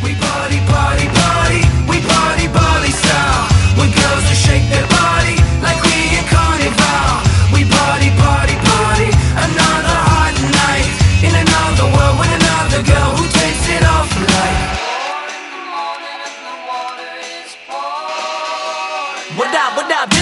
We party, party, party. We party, Bali style. With girls that shake their body like we in Carnival. We party, party, party. Another hot night in another world with another girl who takes it off like. What up,